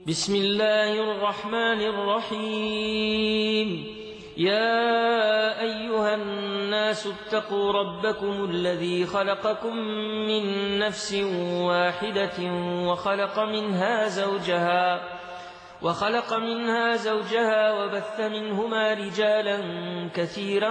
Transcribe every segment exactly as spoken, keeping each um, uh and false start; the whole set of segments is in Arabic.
بسم الله الرحمن الرحيم. يا أيها الناس اتقوا ربكم الذي خلقكم من نفس واحدة وخلق منها زوجها وخلق منها زوجها وبث منهما رجالا كثيرا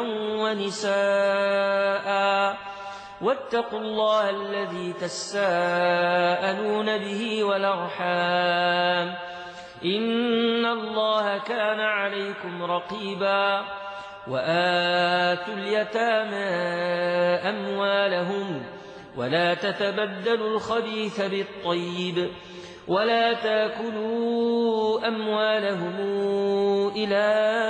ونساء واتقوا الله الذي تساءلون به والأرحام إن الله كان عليكم رقيبا. وآتوا اليتامى أموالهم ولا تتبدلوا الخبيث بالطيب ولا تاكلوا أموالهم إلى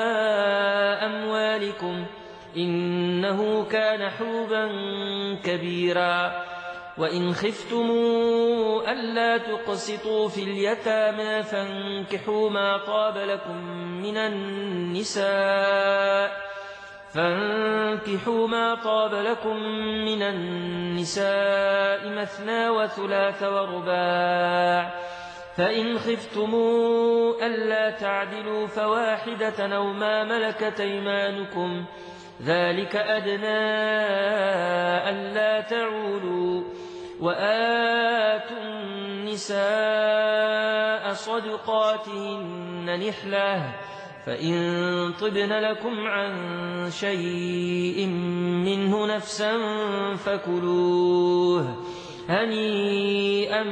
أموالكم إنه كان حوبا كبيرا. وإن خفتموا ألا تقسطوا في اليتامى فانكحوا ما طاب لكم من النساء فانكحوا ما طاب لكم من النساء مثنى وثلاث ورباع. فإن خفتموا ألا تعدلوا فواحدة أو ما ملكت أيمانكم ذلك أدنى ألا تعولوا. وآتوا النساء صدقاتهن نحلة فإن طبن لكم عن شيء منه نفسا فكلوه هنيئا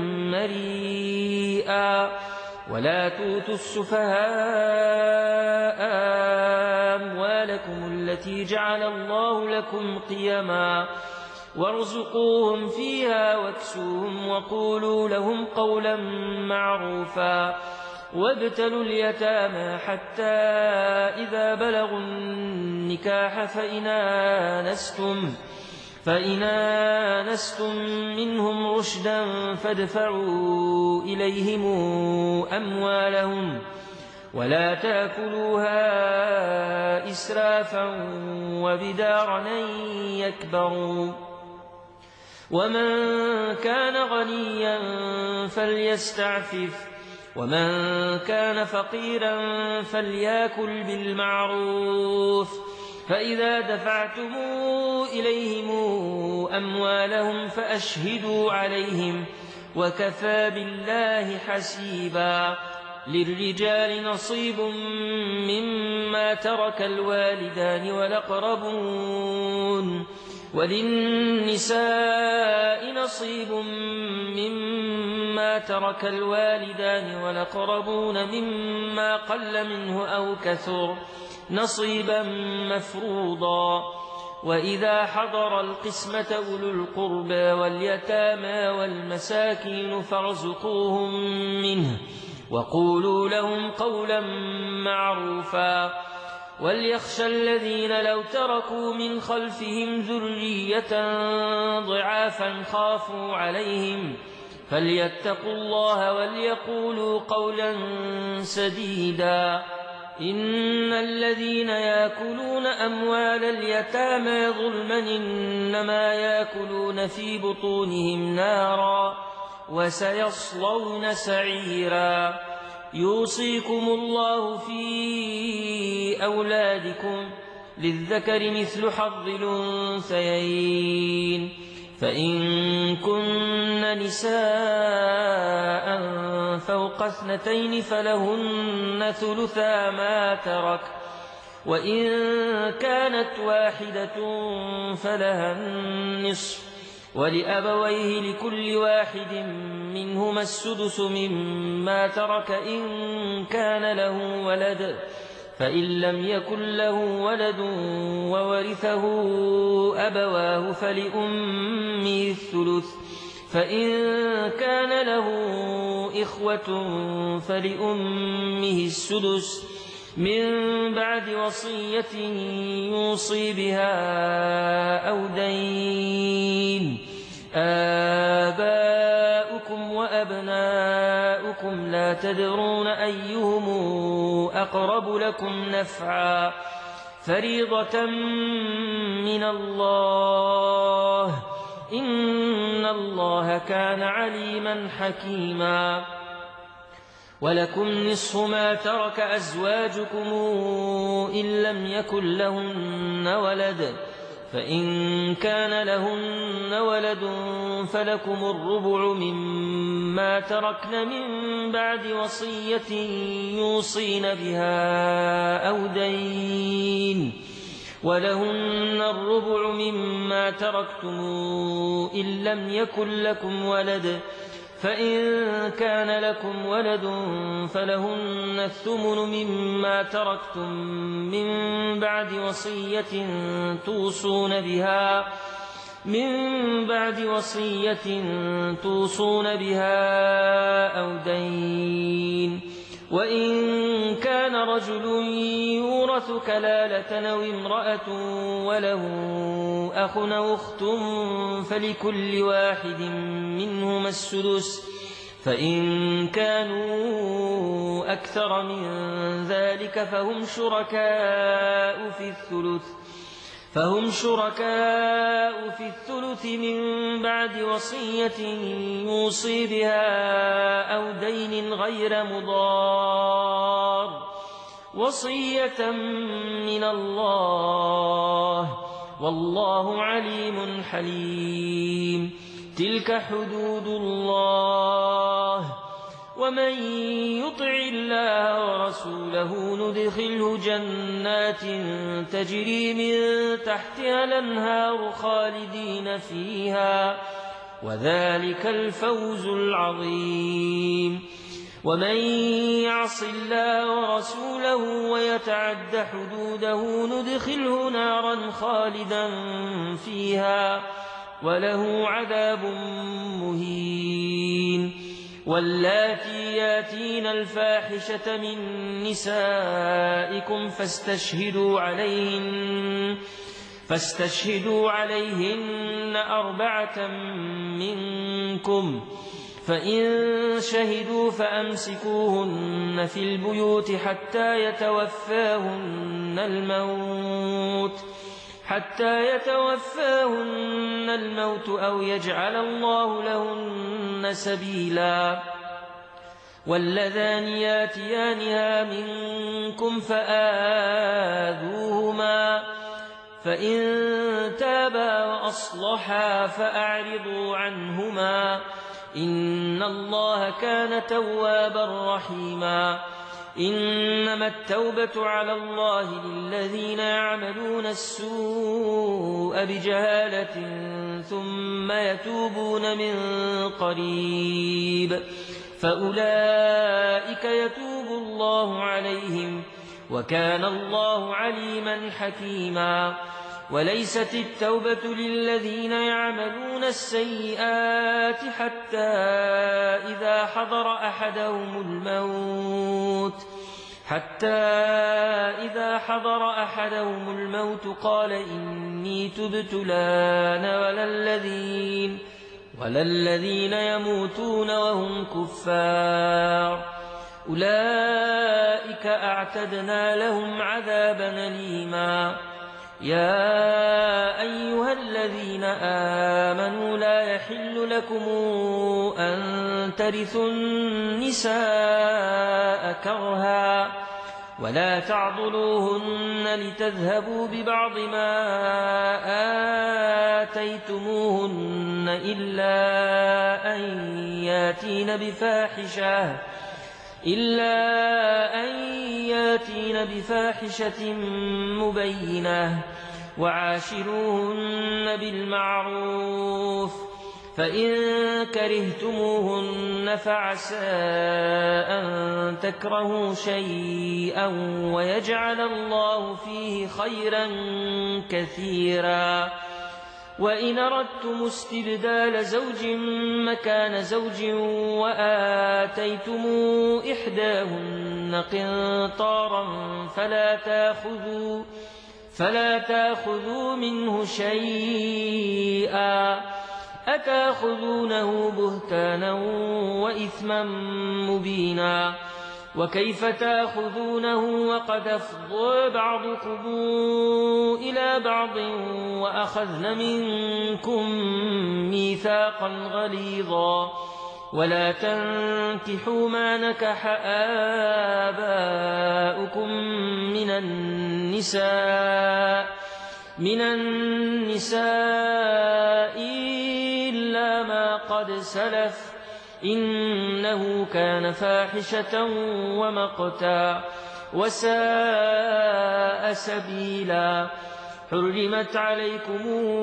مريئا. ولا توتوا السفهاء أموالكم التي جعل الله لكم قيما وارزقوهم فيها واكسوهم وقولوا لهم قولا معروفا. وابتلوا اليتامى حتى إذا بلغوا النكاح فإن آنستم فإن آنستم منهم رشدا فادفعوا إليهم أموالهم ولا تأكلوها إسرافا وبدارا أن يكبروا. ومن كان غنيا فليستعفف ومن كان فقيرا فليأكل بالمعروف. فإذا دفعتم إليهم أموالهم فأشهدوا عليهم وكفى بالله حسيبا. للرجال نصيب مما ترك الوالدان والأقربون وللنساء نصيب مما ترك الوالدان والأقربون مما قل منه أو كثر نصيبا مفروضا. وإذا حضر القسمة أولو القربى واليتامى والمساكين فارزقوهم منه وقولوا لهم قولا معروفا. وليخشى الذين لو تركوا من خلفهم ذرية ضعافا خافوا عليهم فليتقوا الله وليقولوا قولا سديدا. إن الذين يأكلون أموال اليتامى ظلما إنما يأكلون في بطونهم نارا وسيصلون سعيرا. يوصيكم الله في أولادكم للذكر مثل حظ الأنثيين فإن كن نساء فوق اثنتين فلهن ثلثا ما ترك وإن كانت واحدة فلها النصف ولأبويه لكل واحد منهما السدس مما ترك إن كان له ولد فإن لم يكن له ولد وورثه أبواه فلأمه الثلث فإن كان له إخوة فلأمه السدس من بعد وصية يوصي بها أو دين. آباؤكم وأبناؤكم لا تدرون أيهم أقرب لكم نفعا فريضة من الله إن الله كان عليما حكيما. ولكم نصف ما ترك أزواجكم إن لم يكن لهن ولد فإن كان لهن ولد فلكم الربع مما تركن من بعد وصية يوصين بها أو دين ولهن الربع مما تركتم إن لم يكن لكم ولد فإن كان لكم ولد فلهن الثمن مما تركتم من بعد وصية توصون بها من بعد وصية توصون بها أو دين وإن كان رجل يورث كلالة أو امرأة وله أخ أو أخت فلكل واحد منهما السدس فإن كانوا أكثر من ذلك فهم شركاء في الثلث فهم شركاء في الثلث من بعد وصية يوصي بها أو دين غير مضار وصية من الله والله عليم حليم تلك حدود الله ومن يطع الله ورسوله ندخله جنات تجري من تحتها الأنهار خالدين فيها وذلك الفوز العظيم ومن يعص الله ورسوله ويتعد حدوده ندخله نارا خالدا فيها وله عذاب مهين واللاتي ياتين الفاحشة من نسائكم فاستشهدوا عليهن فاستشهدوا عليهن أربعة منكم فإن شهدوا فأمسكوهن في البيوت حتى يتوفاهن الموت حتى يتوفاهن الموت أو يجعل الله لهن سبيلا واللذان ياتيانها منكم فآذوهما فإن تابا وأصلحا فأعرضوا عنهما إن الله كان توابا رحيما إنما التوبة على الله للذين يعملون السوء بجهالة ثم يتوبون من قريب فأولئك يتوب الله عليهم وكان الله عليما حكيما وليست التوبة للذين يعملون السيئات حتى إذا حضر أحدهم الموت حتى إذا حضر أحدهم الموت قال إني تبت الآن ولا الذين ولا الذين يموتون وهم كفار أولئك أعتدنا لهم عذابا أليما يا أيها الذين آمنوا لا يحل لكم أن ترثوا النساء كرها ولا تعضلوهن لتذهبوا ببعض ما آتيتموهن إلا أن ياتين بفاحشة إلا أن ياتين بفاحشة مبينة وعاشروهن بالمعروف فإن كرهتموهن فعسى أن تكرهوا شيئا ويجعل الله فيه خيرا كثيرا وإن أردتم استبدال زوج مكان زوج وآتيتم إحداهن قنطارا فلا تأخذوا فلا تأخذوا منه شيئا أتأخذونه بهتانا وإثما مبينا وكيف تأخذونه وقد أفضى بعضكم إلى بعض وأخذن منكم ميثاقا غليظا ولا تنكحوا ما نكح آباؤكم من النساء من النساء إلا ما قد سلف إنه كان فاحشة ومقتا وساء سبيلا. حرمت عليكم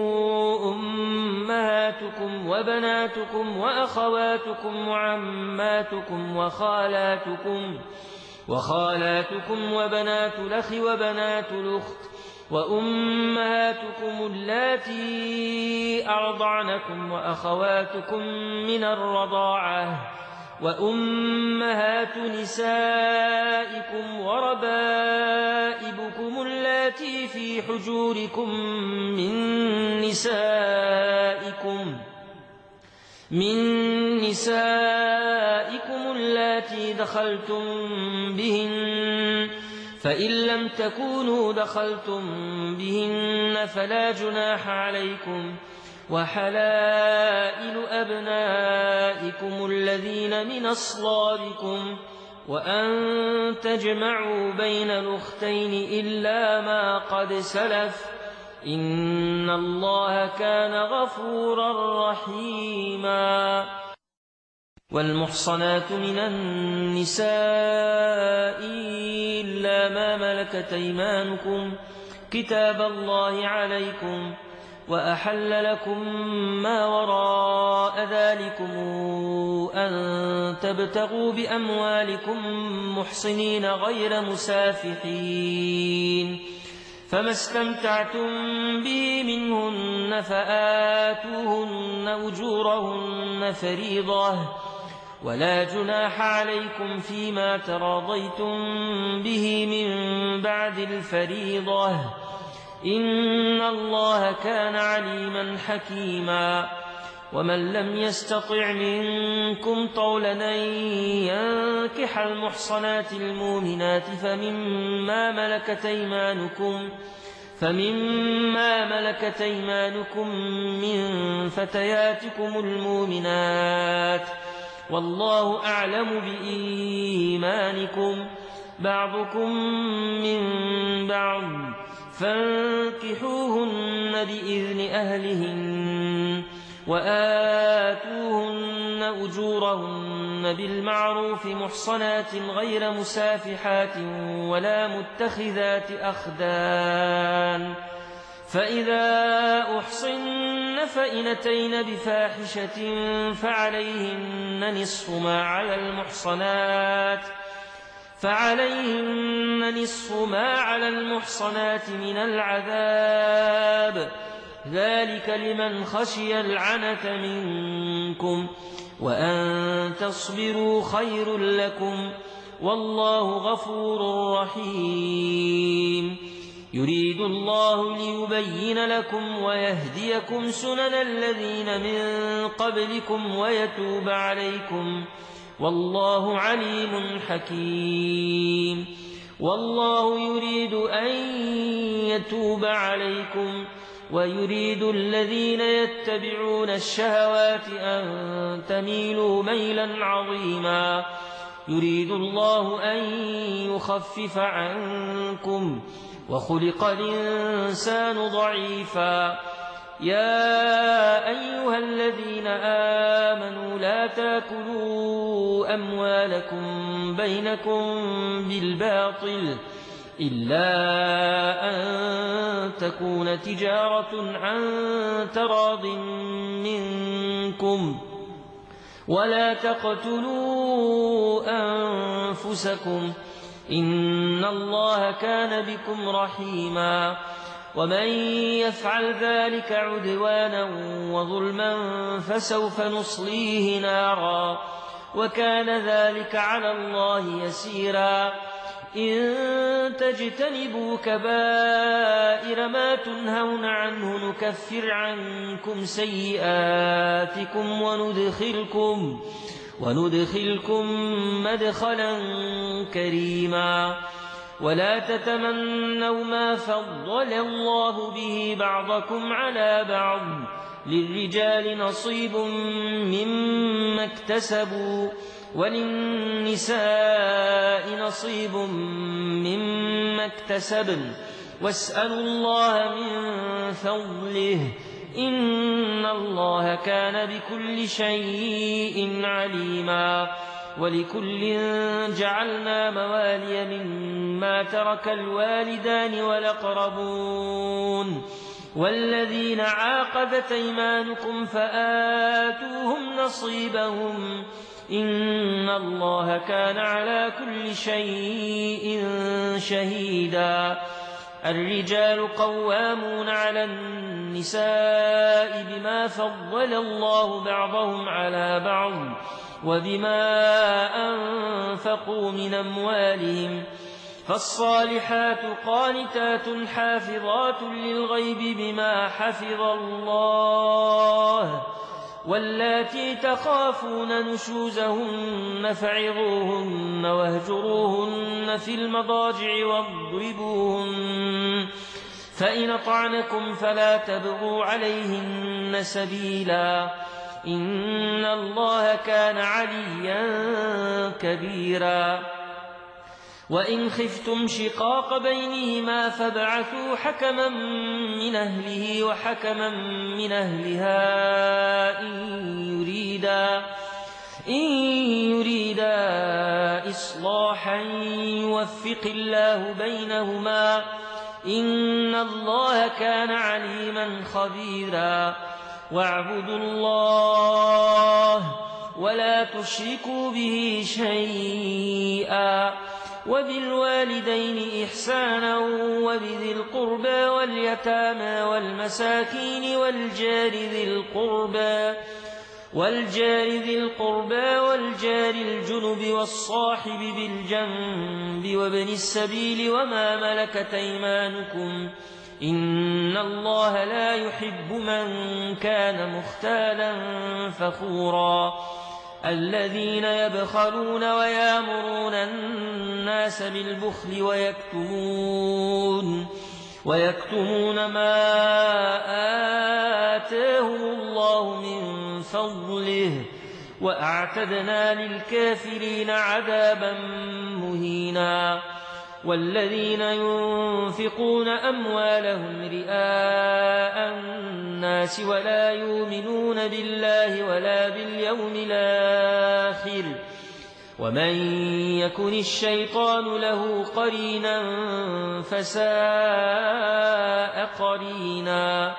أمهاتكم وبناتكم وأخواتكم وعماتكم وخالاتكم وخالاتكم وبنات الأخ وبنات الأخت وأمهاتكم اللاتي أرضعنكم وأخواتكم من الرضاعة وأمهات نسائكم وربائبكم اللاتي في حجوركم من نسائكم من نسائكم اللاتي دخلتم بهن فإن لم تكونوا دخلتم بهن فلا جناح عليكم وحلائل أبنائكم الذين من أصلابكم وأن تجمعوا بين الأختين إلا ما قد سلف إن الله كان غفورا رحيما. والمحصنات من النساء إلا ما ملكت أيمانكم كتاب الله عليكم وأحل لكم ما وراء ذلكم أن تبتغوا بأموالكم محصنين غير مسافحين فما استمتعتم به منهن فآتوهن أجورهن فريضة ولا جناح عليكم فيما تراضيتم به من بعد الفريضة إن الله كان عليما حكيما. ومن لم يستطع منكم طولا أن ينكح المحصنات المؤمنات فمما ملكت أيمانكم فمما ملكت أيمانكم من فتياتكم المؤمنات والله أعلم بإيمانكم بعضكم من بعض فانكحوهن بإذن أهلهن وآتوهن أجورهن بالمعروف محصنات غير مسافحات ولا متخذات أخدان فإذا أحصن فإن أتين بفاحشة فعليهن نصف ما على المحصنات فعليهن نصف ما على المحصنات من العذاب ذلك لمن خشي العنة منكم وأن تصبروا خير لكم والله غفور رحيم. يريد الله ليبين لكم ويهديكم سنن الذين من قبلكم ويتوب عليكم والله عليم حكيم. والله يريد أن يتوب عليكم ويريد الذين يتبعون الشهوات أن تميلوا ميلا عظيما. يريد الله أن يخفف عنكم وخلق الإنسان ضعيفا. يا أيها الذين آمنوا لا تاكلوا أموالكم بينكم بالباطل إلا أن تكون تجارة عن تراض منكم ولا تقتلوا أنفسكم إن الله كان بكم رحيما. ومن يفعل ذلك عدوانا وظلما فسوف نصليه نارا وكان ذلك على الله يسيرا. إن تجتنبوا كبائر ما تنهون عنه نكفر عنكم سيئاتكم وندخلكم وندخلكم مدخلا كريما. ولا تتمنوا ما فضل الله به بعضكم على بعض للرجال نصيب مما اكتسبوا وللنساء نصيب مما اكتسبن واسألوا الله من فضله إن الله كان بكل شيء عليما ولكل جعلنا موالي مما ترك الوالدان والأقربون والذين عاقبت أيمانكم فآتوهم نصيبهم إن الله كان على كل شيء شهيدا الرجال قوامون على النساء بما فضل الله بعضهم على بعض وبما أنفقوا من أموالهم فالصالحات قانتات حافظات للغيب بما حفظ الله واللاتي تخافون نشوزهن فعظوهن واهجروهن في المضاجع واضربوهن فإن أطعنكم فلا تبغوا عليهن سبيلا إن الله كان عليا كبيرا وإن خفتم شقاق بينهما فابعثوا حكما من أهله وحكما من أهلها إن يريدا, إن يريدا إصلاحا يوفق الله بينهما إن الله كان عليما خبيرا واعبدوا الله ولا تشركوا به شيئا وبالوالدين إحسانا وبذي القربى واليتامى والمساكين والجار ذي القربى والجار ذي القربى والجار الجنب والصاحب بالجنب وابن السبيل وما ملكت أيمانكم إن الله لا يحب من كان مختالا فخورا الذين يبخلون ويامرون الناس بالبخل ويكتمون ويكتمون ما آتاهم الله من فضله وأعتدنا للكافرين عذابا مهينا والذين ينفقون أموالهم رئاء الناس ولا يؤمنون بالله ولا باليوم الآخر ومن يكن الشيطان له قرينا فساء قرينا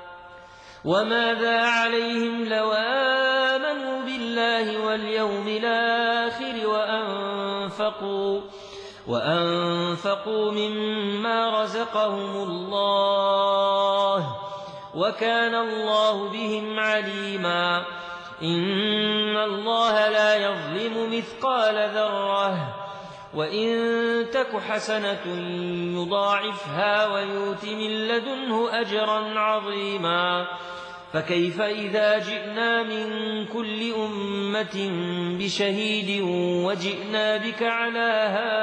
وماذا عليهم لو آمنوا بالله واليوم الآخر وأنفقوا وأنفقوا مما رزقهم الله وكان الله بهم عليما إن الله لا يظلم مثقال ذرة وإن تك حسنة يضاعفها ويؤت من لدنه أجرا عظيما فكيف إذا جئنا من كل أمة بشهيد وجئنا بك على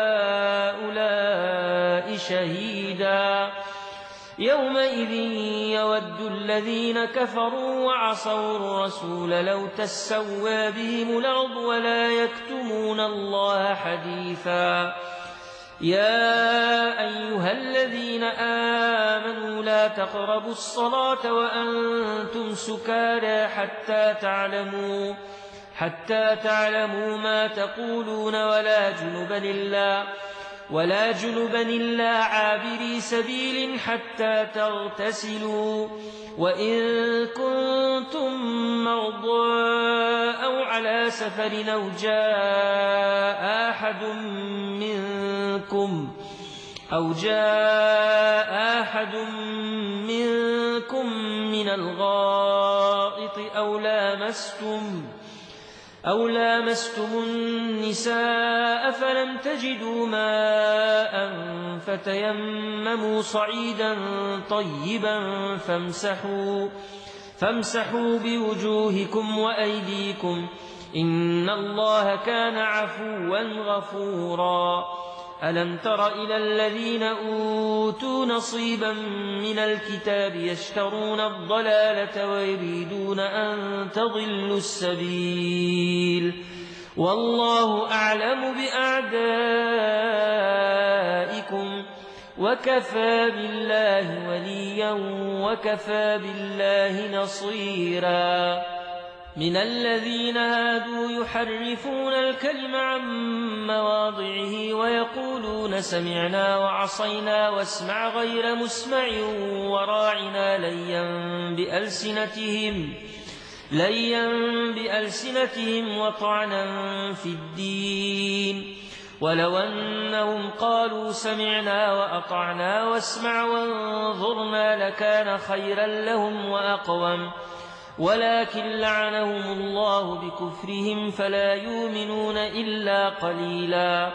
هؤلاء شهيدا يومئذ يود الذين كفروا وعصوا الرسول لو تسوى بهم الأرض ولا يكتمون الله حديثا يا أيها الذين آمنوا لا تقربوا الصلاة وأنتم سكارى حتى تعلموا حتى تعلموا ما تقولون ولا جنبا إلا ولا جنبا إلا عابري سبيل حتى تغتسلوا وإن كنتم مرضى أو على سفر أو جاء أحد منكم أو جاء أحد منكم من الغائط أو لامستم أو لامستم النساء فلم تجدوا ماء فتيمموا صعيدا طيبا فامسحوا, فامسحوا بوجوهكم وأيديكم إن الله كان عفوا غفورا ألم تر إلى الذين أوتوا نصيبا من الكتاب يشترون الضلالة ويريدون أن تضلوا السبيل والله أعلم بأعدائكم وكفى بالله وليا وكفى بالله نصيرا من الذين هادوا يحرفون الكلم عن مواضعه ويقولون سمعنا وعصينا واسمع غير مسمع وراعنا ليا بألسنتهم ليا بألسنتهم وطعنا في الدين ولو أنهم قالوا سمعنا وأطعنا واسمع وانظرنا لكان خيرا لهم وأقوم ولكن لعنهم الله بكفرهم فلا يؤمنون إلا قليلا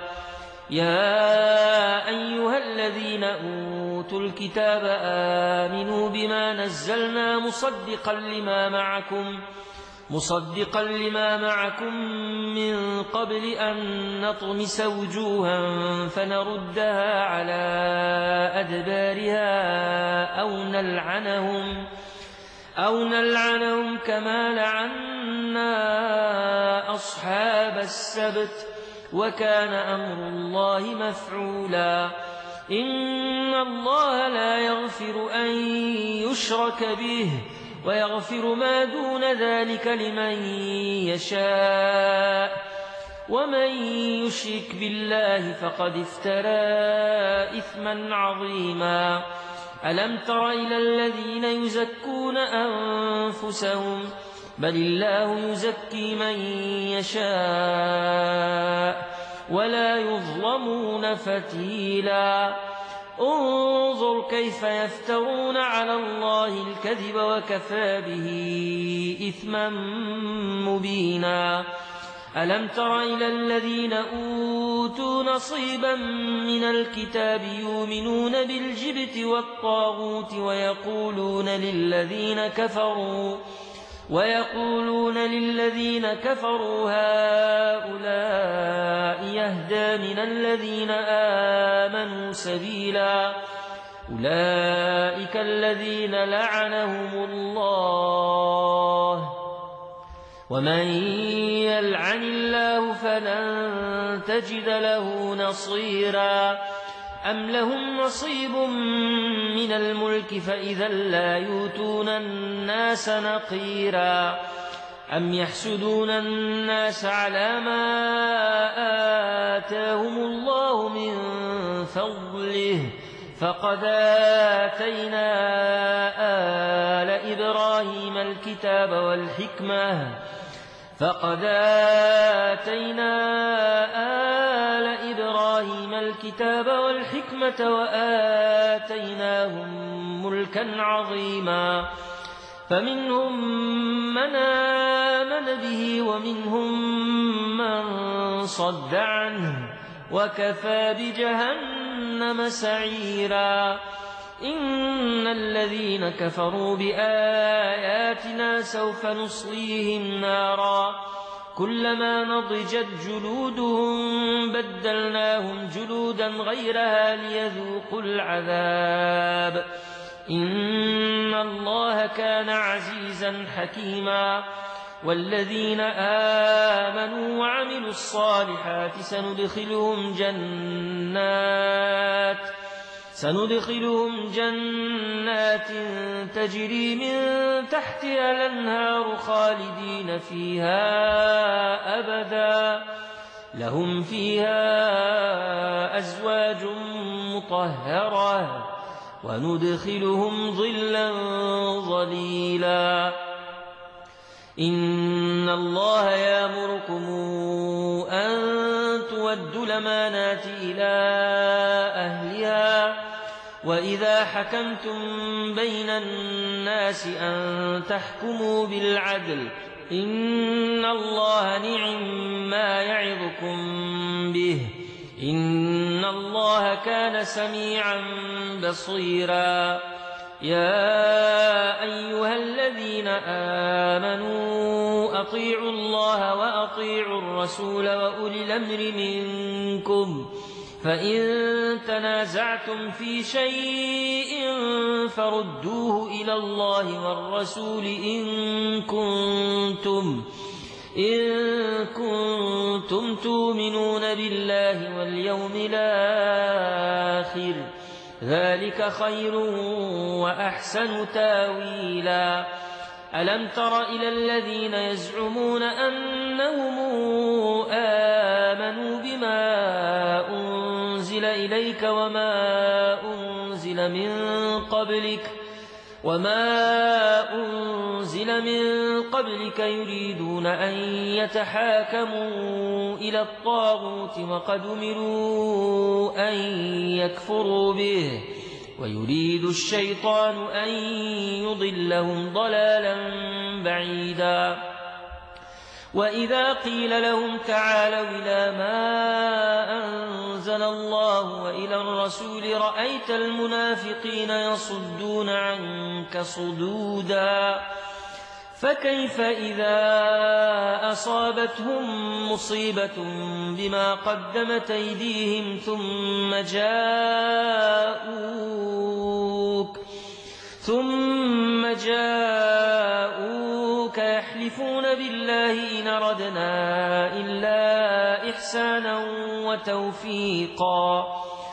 يا أيها الذين أوتوا الكتاب آمنوا بما نزلنا مصدقا لما معكم مصدقا لما معكم من قبل أن نطمس وجوها فنردها على أدبارها أو نلعنهم أو نلعنهم كما لعنا أصحاب السبت وكان أمر الله مفعولا إن الله لا يغفر أن يشرك به ويغفر ما دون ذلك لمن يشاء ومن يشرك بالله فقد افترى إثما عظيما ألم تر إلى الذين يزكون أنفسهم بل الله يزكي من يشاء ولا يظلمون فتيلا انظر كيف يفترون على الله الكذب وكفى به إثما مبينا ألم تر إلى الذين أوتوا نصيبا من الكتاب يؤمنون بالجبت والطاغوت ويقولون للذين كفروا ويقولون للذين كفروا هؤلاء يهدى من الذين آمنوا سبيلا أولئك الذين لعنهم الله ومن يلعن الله فلن تجد له نصيرا أم لهم نصيب من الملك فإذا لا يؤتون الناس نقيرا أم يحسدون الناس على ما آتاهم الله من فضله فقد آتينا آل إبراهيم الكتاب والحكمة فقد آتينا آل إبراهيم الكتاب والحكمة وآتيناهم ملكا عظيما فمنهم من آمن به ومنهم من صد عنه وكفى بجهنم سعيرا إن الذين كفروا بآياتنا سوف نصليهم نارا كلما نضجت جلودهم بدلناهم جلودا غيرها ليذوقوا العذاب إن الله كان عزيزا حكيما والذين آمنوا وعملوا الصالحات سندخلهم جنات سندخلهم جنات تجري من تحتها الأنهار خالدين فيها أبدا لهم فيها أزواج مطهرة وندخلهم ظلا ظليلا إن الله يأمركم أن تودوا الأمانات إلى أهلها وإذا حكمتم بين الناس أن تحكموا بالعدل إن الله نعم ما يعظكم به إن الله كان سميعا بصيرا يا أيها الذين آمنوا أطيعوا الله وأطيعوا الرسول وأولي الأمر منكم فإن تنازعتم في شيء فردوه إلى الله والرسول إن كنتم إن كنتم تؤمنون بالله واليوم الآخر ذلك خير وأحسن تاويلا. ألم تر إلى الذين يزعمون أنهم آمنوا بما أنزل إليك وما أنزل من قبلك وما أنزل من قبلك يريدون أن يتحاكموا إلى الطاغوت وقد أمروا أن يكفروا به ويريد الشيطان أن يضلهم ضلالا بعيدا. وإذا قيل لهم تعالوا إلى ما أنزل الله وإلى الرسول رأيت المنافقين يصدون عنك صدودا. فكيف إذا أصابتهم مصيبة بما قدمت أيديهم ثم جاءوك ثم جاءوك يحلفون بالله إن أردنا إلا إحسانا وتوفيقا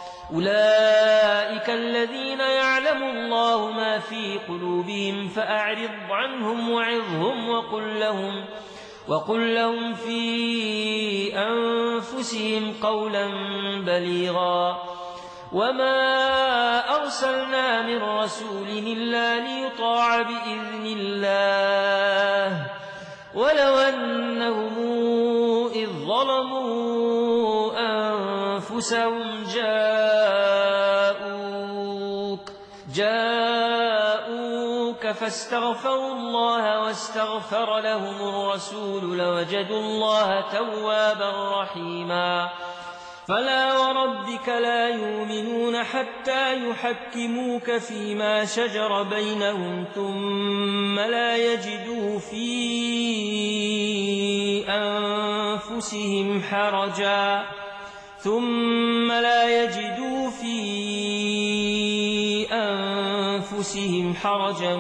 أولئك الذين يعلم الله ما في قلوبهم فأعرض عنهم وعظهم وقل لهم وقل لهم في أنفسهم قولا بليغا. وما أرسلنا من رسول إلا ليطاع بإذن الله ولو أنهم إذ ظلموا أنفسهم جاءوك جاءوك فاستغفروا الله واستغفر لهم الرسول لوجدوا الله توابا رحيما. فلا وربك لا يؤمنون حتى يحكموك فيما شجر بينهم ثم لا يجدوا في أنفسهم حرجا ثم لا يجدوا في أنفسهم حرجا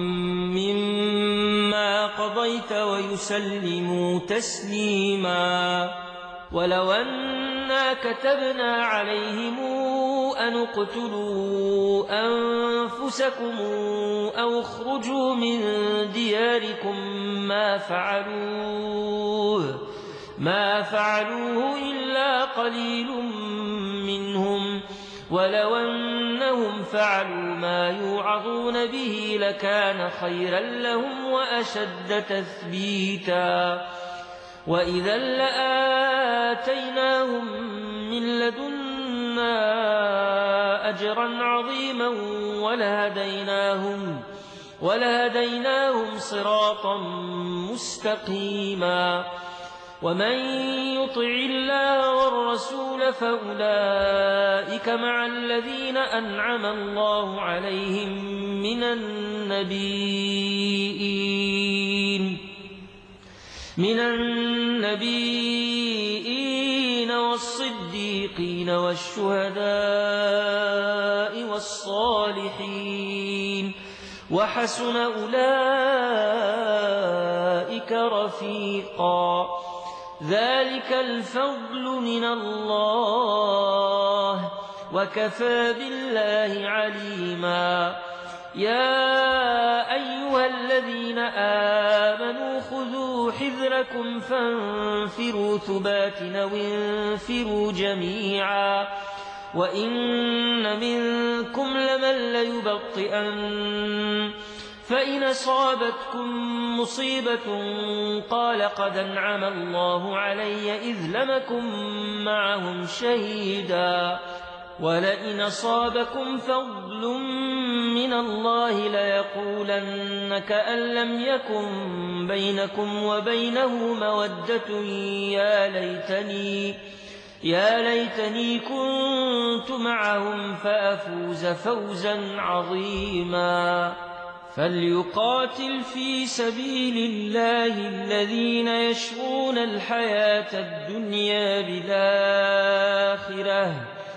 مما قضيت ويسلموا تسليما. ولو أنا كتبنا عليهم أن اقتلوا أنفسكم أو اخرجوا من دياركم ما فعلوه ما فعلوه إلا قليل منهم ولو أنهم فعلوا ما يوعظون به لكان خيرا لهم وأشد تثبيتا. وإذا لآتيناهم من لدنا أجرا عظيما ولهديناهم, ولهديناهم صراطا مستقيما. ومن يطع الله والرسول فأولئك مع الذين أنعم الله عليهم من النبيين من النبيين والصديقين والشهداء والصالحين وحسن أولئك رفيقا. ذلك الفضل من الله وكفى بالله عليما. يا أيها الذين آمنوا خذوا حذركم فانفروا ثبات أو انفروا جميعا وإن منكم لمن ليبطئن فإن أصابتكم مصيبة قال قد أنعم الله علي إذ لم أكن معهم شهيدا ولئن أصابكم فضل من الله ليقولن كأن لم يكن بينكم وبينه مودة يا ليتني يا ليتني كنت معهم فأفوز فوزا عظيما. فليقاتل في سبيل الله الذين يشرون الحياة الدنيا بالآخرة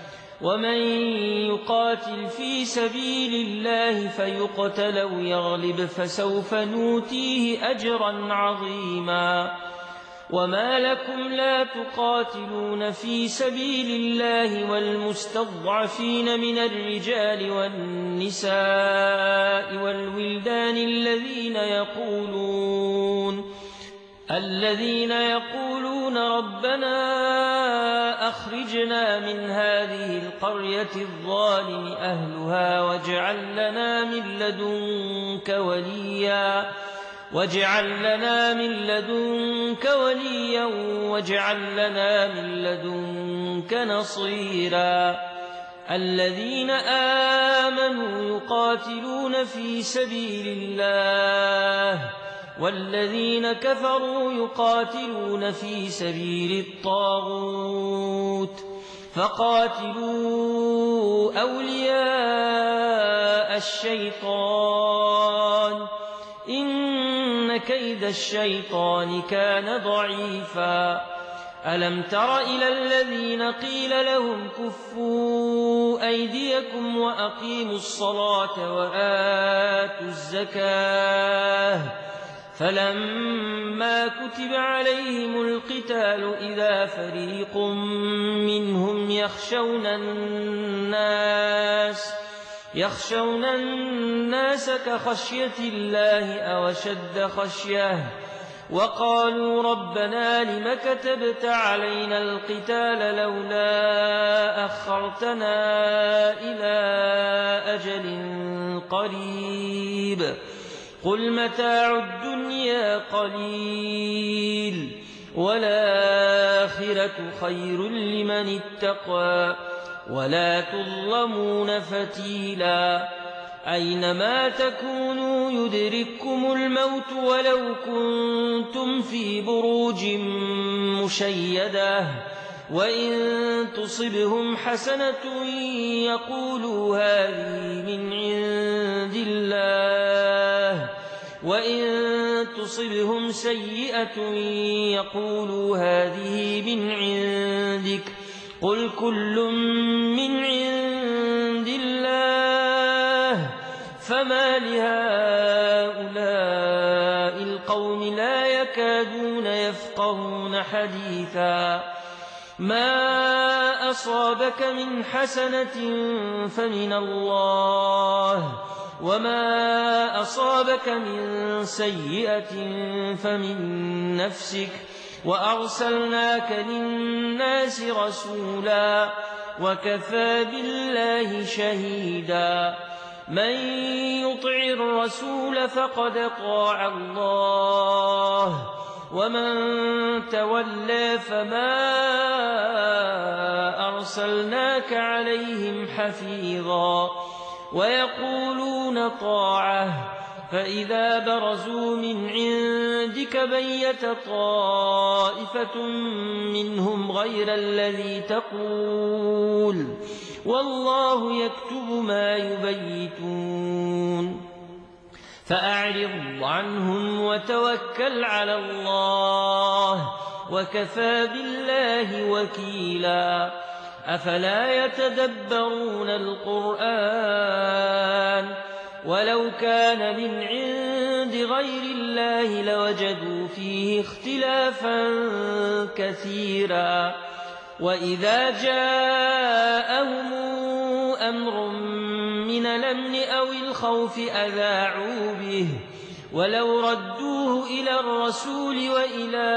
ومن يقاتل في سبيل الله فيقتل أو يغلب فسوف نؤتيه أجرا عظيما وما لكم لا تقاتلون في سبيل الله والمستضعفين من الرجال والنساء والولدان الذين يقولون الذين يقولون ربنا أخرجنا من هذه القرية الظالم أهلها واجعل لنا من لدنك وليا واجعل لنا من لدنك وليا واجعل لنا من لدنك نصيرا الذين آمنوا يقاتلون في سبيل الله والذين كفروا يقاتلون في سبيل الطاغوت فقاتلوا أولياء الشيطان إن كيد الشيطان كان ضعيفا ألم تر إلى الذين قيل لهم كفوا أيديكم وأقيموا الصلاة وآتوا الزكاة فلما كتب عليهم القتال إذا فريق منهم يخشون الناس يخشون الناس كخشية الله أو أشد خشية وقالوا ربنا لم كتبت علينا القتال لولا أخرتنا إلى أجل قريب قل متاع الدنيا قليل والآخرة خير لمن اتقى ولا تظلمون فتيلا أينما تكونوا يدرككم الموت ولو كنتم في بروج مشيدة وإن تصبهم حسنة يقولوا هذه من عند الله وإن تصبهم سيئة يقولوا هذه من عندك قل كل من عند الله فما لهؤلاء القوم لا يكادون يفقهون حديثا ما أصابك من حسنة فمن الله وما أصابك من سيئة فمن نفسك وأرسلناك للناس رسولا وكفى بالله شهيدا من يطع الرسول فقد أطاع الله ومن تولى فما أرسلناك عليهم حفيظا ويقولون طاعة فإذا برزوا من عندك بيت طائفة منهم غير الذي تقول والله يكتب ما يبيتون فأعرض عنهم وتوكل على الله وكفى بالله وكيلا أفلا يتدبرون القرآن ولو كان من عند غير الله لوجدوا فيه اختلافا كثيرا وإذا جاءهم أمر من الأمن أو الخوف أذاعوا به ولو ردوه إلى الرسول وإلى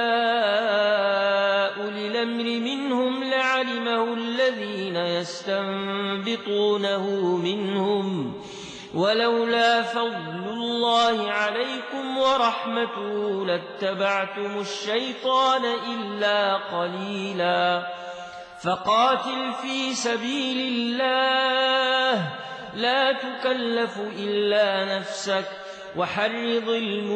أولي الأمر منهم لعلمه الذين يستنبطونه منهم ولولا فضل الله عليكم ورحمته لاتبعتم الشيطان إلا قليلا فقاتل في سبيل الله لا تكلف إلا نفسك وحرض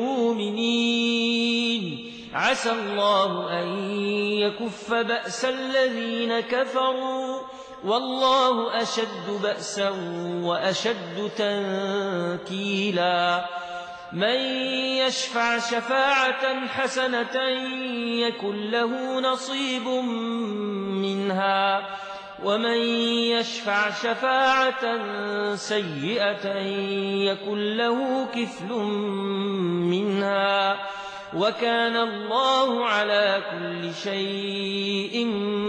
المؤمنين عسى الله أن يكف بأس الذين كفروا والله أشد بأسا وأشد تنكيلا من يشفع شفاعة حسنة يكن له نصيب منها ومن يشفع شفاعة سيئة يكن له كفل منها وكان الله على كل شيء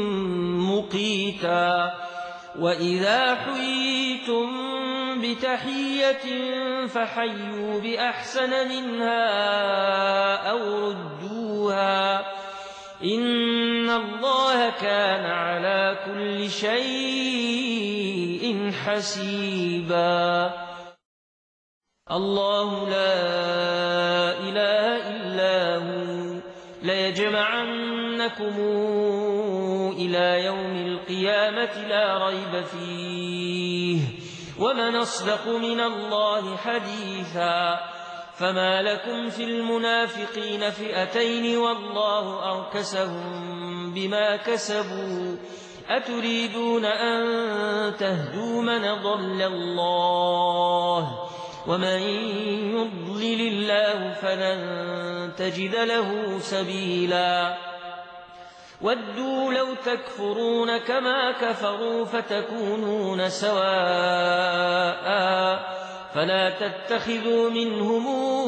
مقيتا وإذا حييتم بتحية فحيوا بأحسن منها أو ردوها إن الله كان على كل شيء حسيبا الله لا إله إلا هو ليجمعنكم إلى يوم القيامة لا ريب فيه ومن أصدق من الله حديثا فما لكم في المنافقين فئتين والله أركسهم بما كسبوا أتريدون أن تهدوا من ضل الله ومن يضلل الله فلن تجد له سبيلا ودوا لو تكفرون كما كفروا فتكونون سواء فلا تتخذوا منهم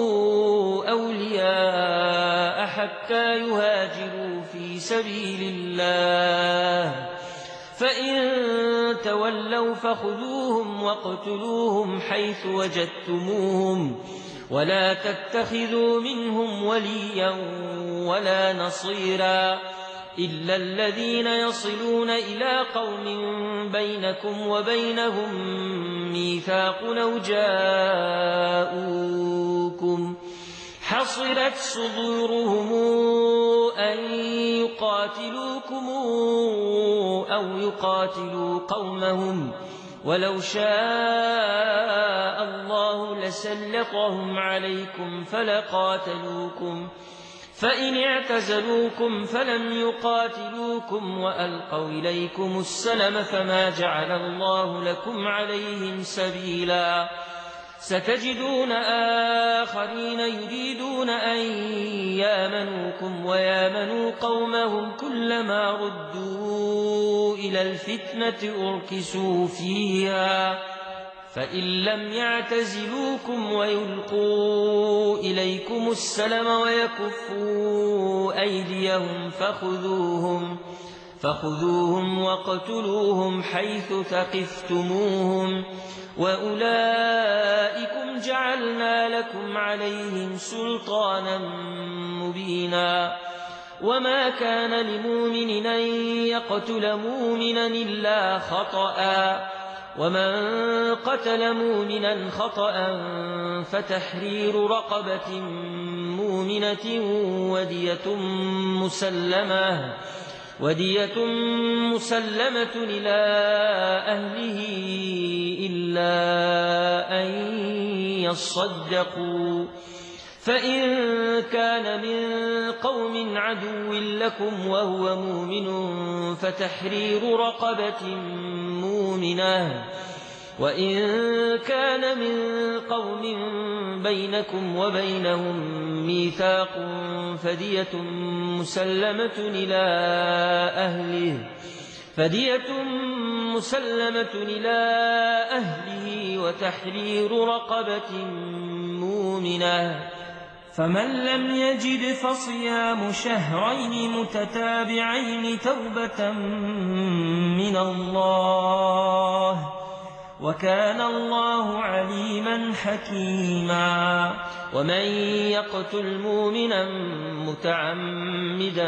أولياء حتى يهاجروا في سبيل الله فإن تولوا فخذوهم واقتلوهم حيث وجدتموهم ولا تتخذوا منهم وليا ولا نصيرا إلا الذين يصلون إلى قوم بينكم وبينهم ميثاق أو جاءوكم حصرت صدورهم أن يقاتلوكم أو يقاتلوا قومهم ولو شاء الله لسلطهم عليكم فلقاتلوكم فإن اعتزلوكم فلم يقاتلوكم وألقوا إليكم السلم فما جعل الله لكم عليهم سبيلا ستجدون آخرين يريدون أن يامنوكم ويامنوا قومهم كلما ردوا إلى الفتنة أركسوا فيها فإن لم يعتزلوكم ويلقوا إليكم السلم ويكفوا أيديهم فخذوهم فخذوهم واقتلوهم حيث ثقفتموهم وأولئكم جعلنا لكم عليهم سلطانا مبينا وما كان لمؤمن أن يقتل مؤمنا إلا خطأ ومن قتل مؤمنا خطأ فتحرير رقبة مؤمنة ودية مسلمة ودية مسلمة إلى أهله إلا أن يصدقوا فإن كان من قوم عدو لكم وهو مؤمن فتحرير رقبة مؤمنة وإن كان من قوم بينكم وبينهم ميثاق فدية مسلمة إلى أهله فدية مسلمة إلى أهله وتحرير رقبة مؤمنة فمن لم يجد فصيام شهرين متتابعين توبة من الله وكان الله عليما حكيما ومن يقتل مؤمنا متعمدا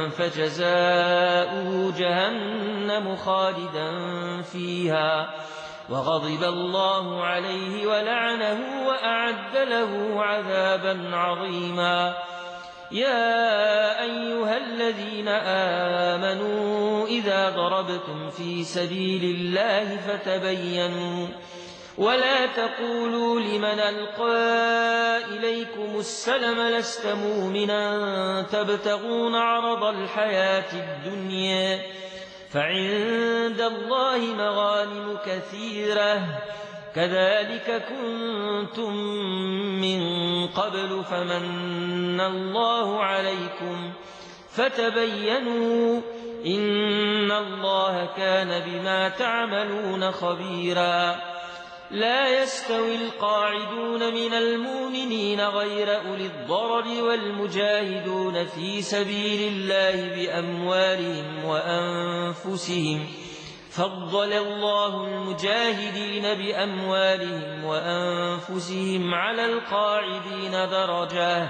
فجزاؤه جهنم خالدا فيها وغضب الله عليه ولعنه وأعد له عذابا عظيما يا أيها الذين آمنوا إذا ضربتم في سبيل الله فتبينوا ولا تقولوا لمن ألقى إليكم السلم لست مؤمنا تبتغون عرض الحياة الدنيا فعند الله مغانم كثيرة كذلك كنتم من قبل فمن الله عليكم فتبينوا إن الله كان بما تعملون خبيرا لا يستوي القاعدون من المؤمنين غير أولي الضرر والمجاهدون في سبيل الله بأموالهم وأنفسهم فضل الله المجاهدين بأموالهم وأنفسهم على القاعدين درجة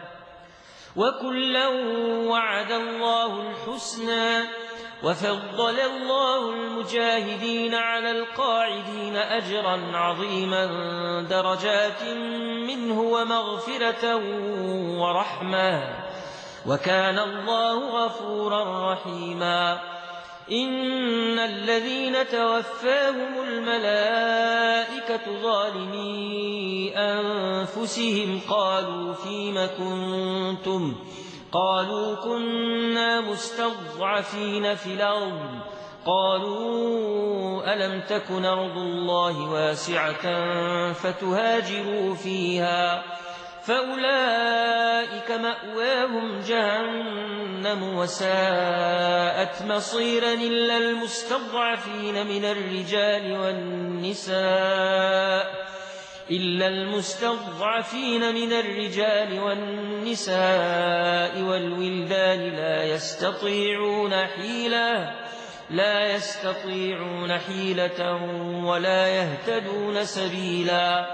وكلا وعد الله الحسنى وفضل الله المجاهدين على القاعدين أجرا عظيما درجات منه ومغفرة ورحمة وكان الله غفورا رحيما إن الذين توفاهم الملائكة ظالمي أنفسهم قالوا فيم كنتم قالوا كنا مستضعفين في الأرض قالوا ألم تكن أرض الله واسعة فتهاجروا فيها فأولئك مأواهم جهنم وساءت مصيرا إلا المستضعفين من الرجال والنساء إلا المستضعفين من الرجال والنساء والولدان لا يستطيعون حيلة لا يستطيعون حيلة ولا يهتدون سبيلا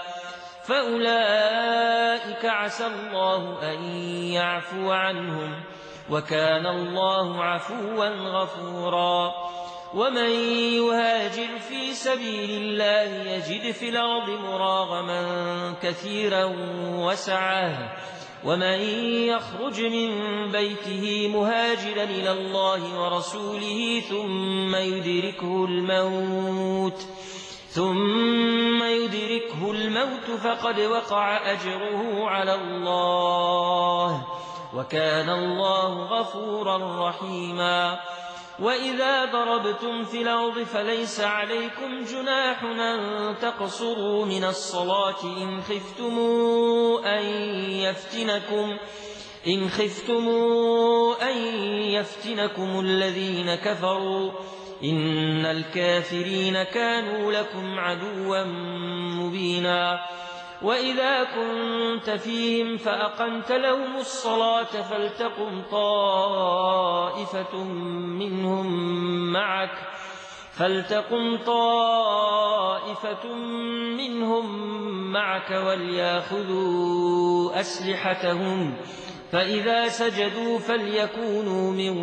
فأولئك عسى الله أن يعفو عنهم وكان الله عفوا غفورا ومن يهاجر في سبيل الله يجد في الأرض مراغما كثيرا وسعة ومن يخرج من بيته مهاجرا إلى الله ورسوله ثم يدركه الموت ثم يدركه الموت فقد وقع أجره على الله وكان الله غفورا رحيما وإذا ضربتم في الأرض فليس عليكم جناح أن تقصروا من الصلاة إن خفتم أن يفتنكم إن خفتم أن يفتنكم الذين كفروا إن الكافرين كانوا لكم عدوا مبينا وإذا كنت فيهم فأقمت لهم الصلاة فلتقم طائفة منهم معك فلتقم طائفة منهم معك وليأخذوا أسلحتهم فإذا سجدوا فليكونوا من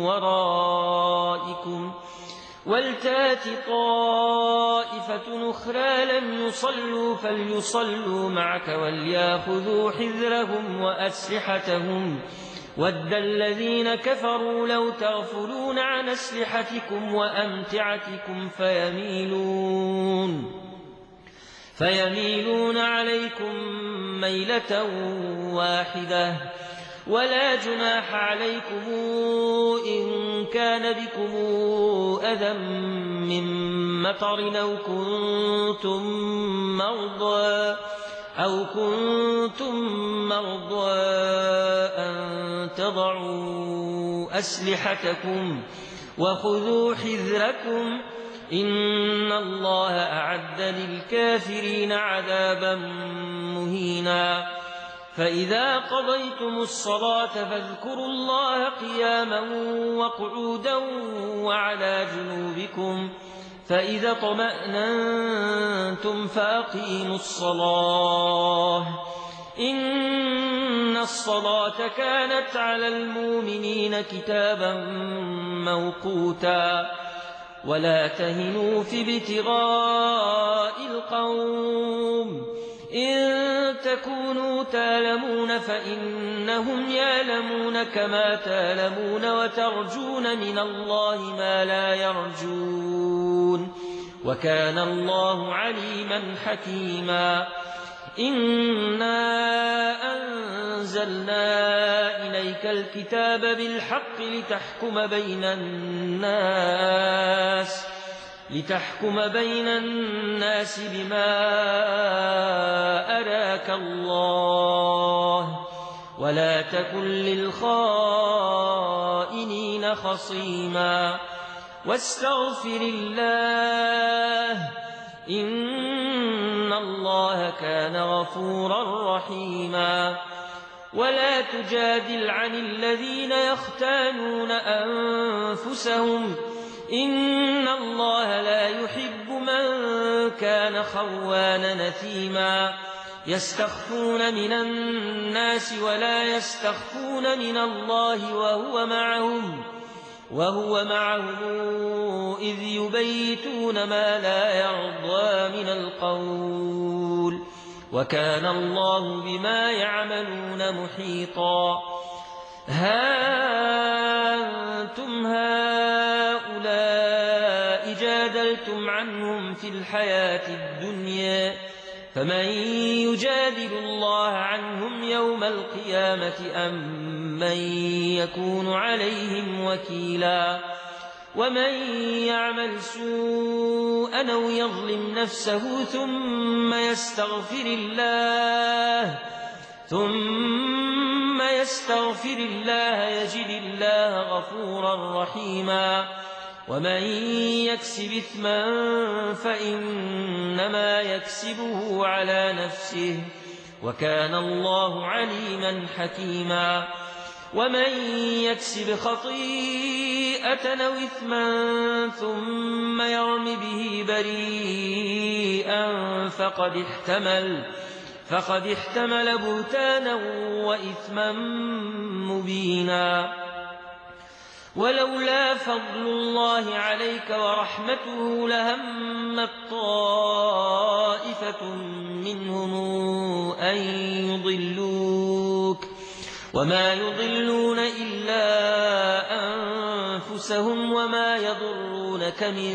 ورائكم ولتات طائفة أخرى لم يصلوا فليصلوا معك وليأخذوا حذرهم وأسلحتهم ود الذين كفروا لو تغفلون عن أسلحتكم وأمتعتكم فيميلون فيميلون عليكم ميلة واحدة ولا جناح عليكم إن كان بكم أذى من مطر أو كنتم مرضى أو كنتم مرضى أن تضعوا أسلحتكم وخذوا حذركم إن الله أعد للكافرين عذابا مهينا فإذا قضيتم الصلاة فاذكروا الله قياما وقعودا وعلى جنوبكم فإذا طمأننتم فأقيموا الصلاة إن الصلاة كانت على المؤمنين كتابا موقوتا ولا تهنوا في ابتغاء القوم إن تكونوا تالمون فإنهم يالمون كما تالمون وترجون من الله ما لا يرجون وكان الله عليما حكيما إنا أنزلنا إليك الكتاب بالحق لتحكم بين الناس لتحكم بين الناس بما أراك الله ولا تكن للخائنين خصيما واستغفر الله إن الله كان غفورا رحيما ولا تجادل عن الذين يختانون أنفسهم إن الله لا يحب من كان خوانا نثيما يستخفون من الناس ولا يستخفون من الله وهو معهم وهو معهم إذ يبيتون ما لا يرضى من القول وكان الله بما يعملون محيطا ها أنتم هؤلاء جادلتم عنهم في الحياة الدنيا فمن يجادل الله عنهم يوم القيامة أم من يكون عليهم وكيلا ومن يعمل سوءا أو يظلم نفسه ثم يستغفر الله ثم يستغفر الله يجد الله غفورا رحيما ومن يكسب إثما فإنما يكسبه على نفسه وكان الله عليما حكيما ومن يكسب خطيئة أو إثما ثم يرم به بريئا فقد احتمل فقد احتمل بهتانا وإثما مبينا ولولا فضل الله عليك ورحمته لهمت طائفة منهم أن يضلوك وما يضلون إلا أنفسهم وما يضرونك من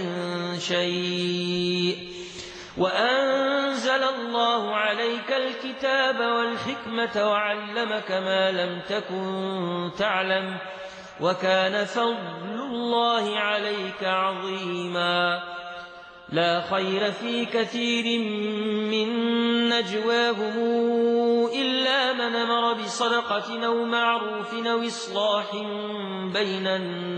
شيء وأنزل الله عليك الكتاب والحكمة وعلمك ما لم تكن تعلم وكان فضل الله عليك عظيما لا خير في كثير من نجواهم إلا من أمر بصدقة أو معروف أو إصلاح بين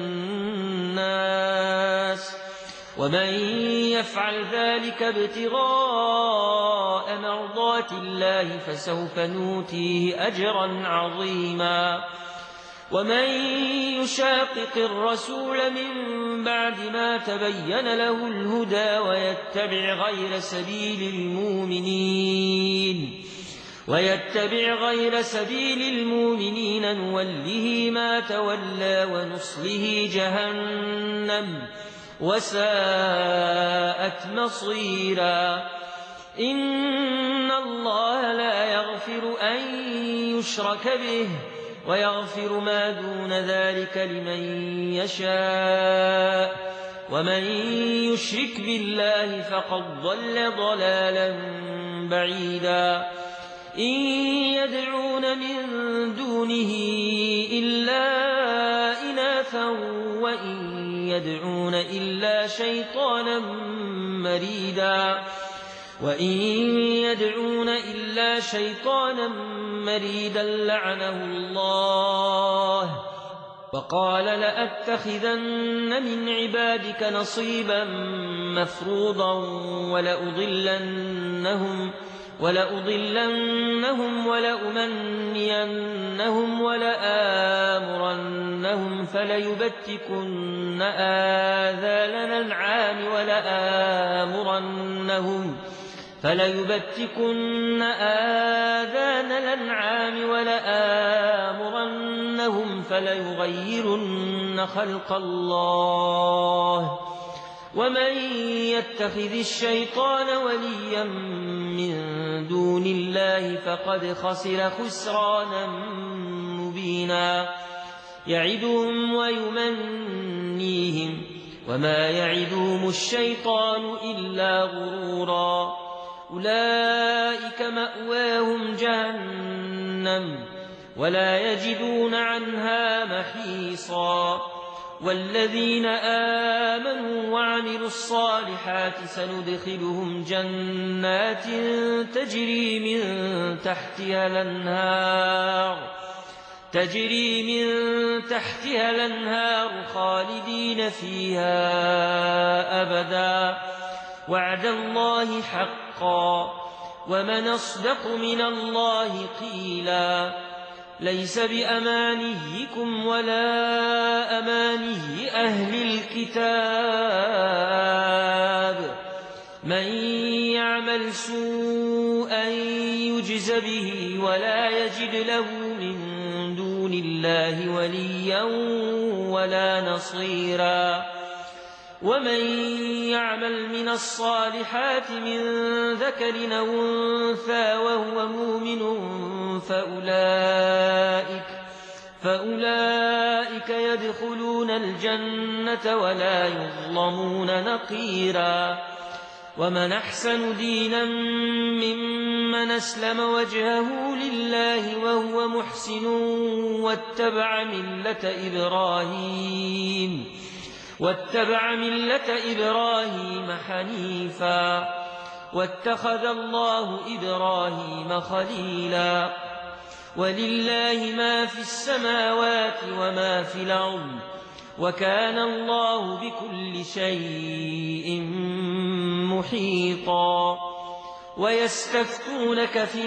الناس ومن يفعل ذلك ابتغاء مرضات الله فسوف نؤتيه أجرا عظيما ومن يشاقق الرسول من بعد ما تبين له الهدى ويتبع غير سبيل المؤمنين ويتبع غير سبيل المؤمنين نوله ما تولى ونصله جهنم وساءت مصيرا إن الله لا يغفر أن يشرك به ويغفر ما دون ذلك لمن يشاء ومن يشرك بالله فقد ضل ضلالا بعيدا إن يدعون من دونه إلا إناثا وإن يدعون إلا شيطانا مريدا وإن يدعون إلا شيطانا مريدا لعنه الله وقال لأتخذن من عبادك نصيبا مفروضا ولأضلنهم ولأضلنهم ولأمنينهم ولآمرنهم فليبتكن آذان الأنعام ولآمرنهم فليبتكن آذان الأنعام ولآمرنهم فليغيرن خلق الله ومن يتخذ الشيطان وليا من دون الله فقد خسر خسرانا مبينا يعدهم ويمنيهم وما يعدهم الشيطان إلا غرورا أولئك مأواهم جهنم ولا يجدون عنها محيصا والذين آمنوا وعملوا الصالحات سندخلهم جنات تجري من تحتها الأنهار تجري من تحتها الأنهار خالدين فيها أبدا وعد الله حقا ومن أصدق من الله قيلا ليس بأمانيكم ولا أماني أهل الكتاب من يعمل سوءا يجز به ولا يجد له من دون الله وليا ولا نصيرا ومن يعمل من الصالحات من ذكر أو أنثى وهو مؤمن فأولئك, فأولئك يدخلون الجنة ولا يظلمون نقيرا ومن أحسن دينا ممن أسلم وجهه لله وهو محسن واتبع ملة إبراهيم واتبع ملة إبراهيم حنيفا واتخذ الله إبراهيم خليلا ولله ما في السماوات وما في الأرض وكان الله بكل شيء محيطا ويستفتونك في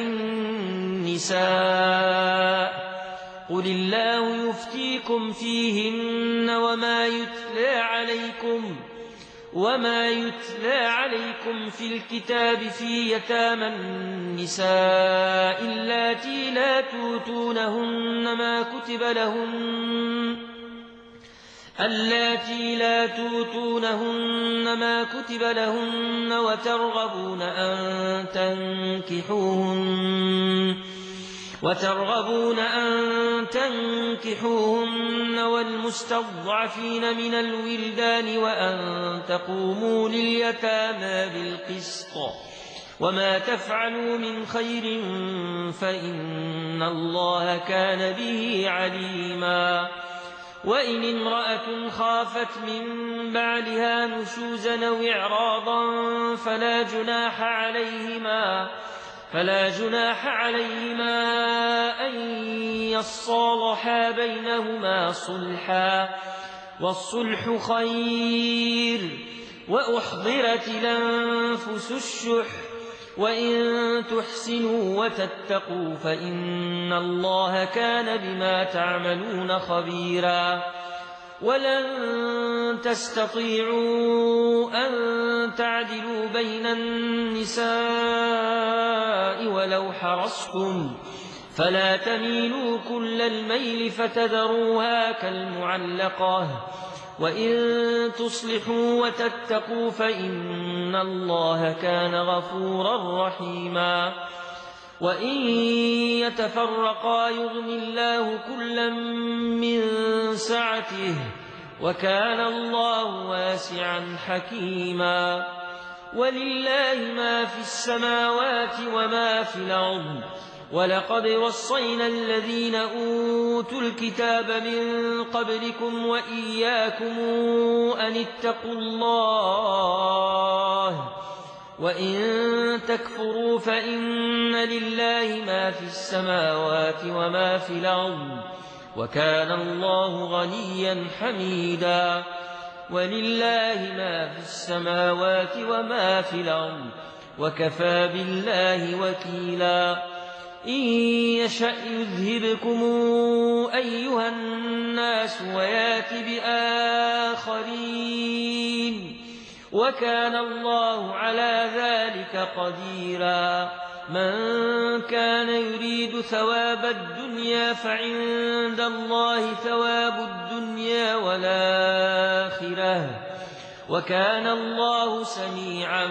النساء قل الله يفتيكم فيهن وما يتلى عليكم وما يتلى عليكم في الكتاب في يتامى النساء اللاتي لا توتونهن ما كتب لهن اللاتي لا توتونهن ما كتب لهن وترغبون أن تنكحوهن وترغبون أن تنكحوهن والمستضعفين من الولدان وأن تقوموا لليتامى بالقسط وما تفعلوا من خير فإن الله كان به عليما وإن امرأة خافت من بعلها نشوزا أو إعراضا فلا جناح عليهما فلا جناح عليهما أن يصالحا بينهما صلحا والصلح خير وأحضرت الأنفس الشح وإن تحسنوا وتتقوا فإن الله كان بما تعملون خبيرا ولن تستطيعوا أن تعدلوا بين النساء ولو حرصتم فلا تميلوا كل الميل فتذروها كالمعلقة وإن تصلحوا وتتقوا فإن الله كان غفورا رحيما وإن يتفرقا يغن الله كلا من سعته وكان الله واسعا حكيما ولله ما في السماوات وما في الأرض ولقد وصينا الذين أوتوا الكتاب من قبلكم وإياكم أن اتقوا الله وإن تكفروا فإن لله ما في السماوات وما في الأرض وكان الله غنيا حميدا ولله ما في السماوات وما في الأرض وكفى بالله وكيلا إن يشأ يذهبكم أيها الناس ويات بآخرين وكان الله على ذلك قديرا من كان يريد ثواب الدنيا فعند الله ثواب الدنيا والآخرة وكان الله سميعا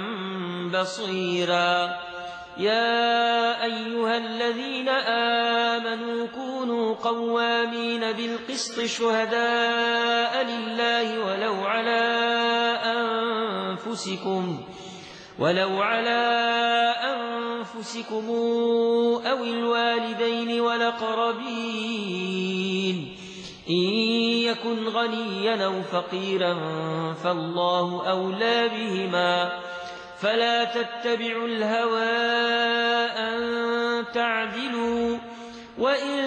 بصيرا يا أيها الذين آمنوا كونوا قوامين بالقسط شهداء لله ولو على أنفسكم ولو على أنفسكم أو الوالدين والأقربين إن يكن غنيا أو فقيرا فالله أولى بهما فلا تتبعوا الهوى أن تعدلوا وإن